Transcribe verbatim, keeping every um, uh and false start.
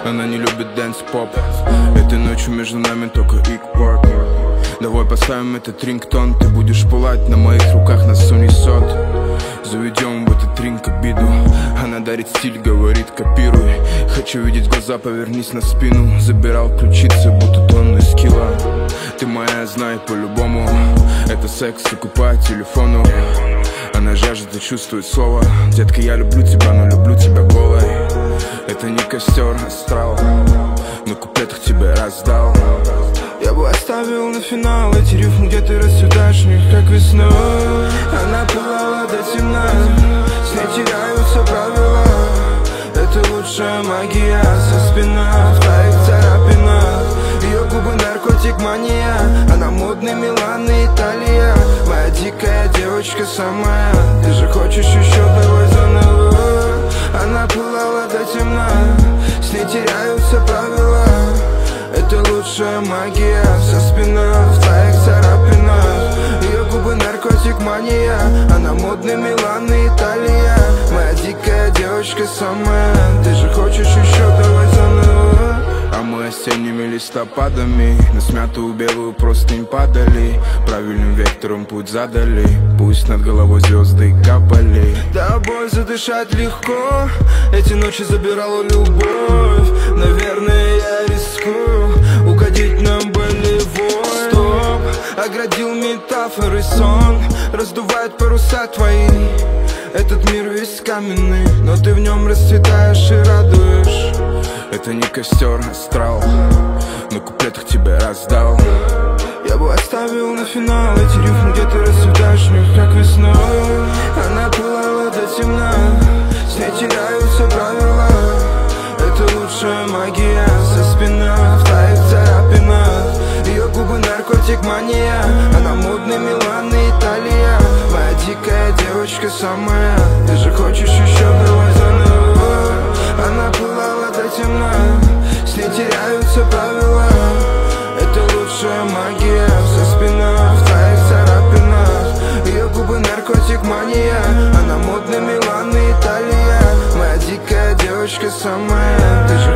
Она не любит дэнс-поп. Этой ночью между нами только ик-порк. Давай поставим этот рингтон. Ты будешь пылать, на моих руках нас унесет. Заведем в этот ринг обиду. Она дарит стиль, говорит копируй. Хочу видеть глаза, повернись на спину. Забирал ключицы, будто тонны скилла. Ты моя, знай по-любому. Это секс, укупает телефону. Она жаждет и чувствует слово. Детка, я люблю тебя, но люблю тебя голой. Это не костер, астрал. На куплетах тебя раздал. Я бы оставил на финал эти рифмы, где ты расцветаешь в них, как весной. Она пылала до темна, с ней теряются правила. Это лучшая магия, со спина в твоих царапинах. Ее губы наркотик, мания. Она модный Милан и Италия. Моя дикая девочка самая. Ты же хочешь еще, давай заново. Она пылала до темна, с ней теряются правила. Это лучшая магия, со спина в твоих царапинах. Ее губы наркотик, мания. Она модный Милан и Италия. Моя дикая девочка самая. Ты же хочешь еще, давай заново. А мы осенними листопадами на смятую белую простынь падали. Правильным вектором путь задали. Пусть над головой звезды капали. Тобой задышать легко. Эти ночи забирала любовь. Наверное, я рискую угодить на болевой. Стоп, оградил метафоры сон. Раздувает паруса твои. Этот мир весь каменный, но ты в нем расцветаешь и радуешь. Это не костер, астрал. На куплетах тебя раздал. Я бы оставил на финал эти рифмы, где ты расцветаешь в них, как весной. Она пылала до темна, с ней теряются правила. Это лучшая магия, со спина в твоих царапинах. Ее губы наркотик, мания. Она модный Милан и Италия. Моя дикая девочка самая. Ты же хочешь еще, давай заново. Она пылала до темна, с ней теряются правила. Это лучшая магия, со спина в твоих царапинах. Ее губы наркотик, мания. Она модный Милан и Италия. Моя дикая девочка самая. Ты же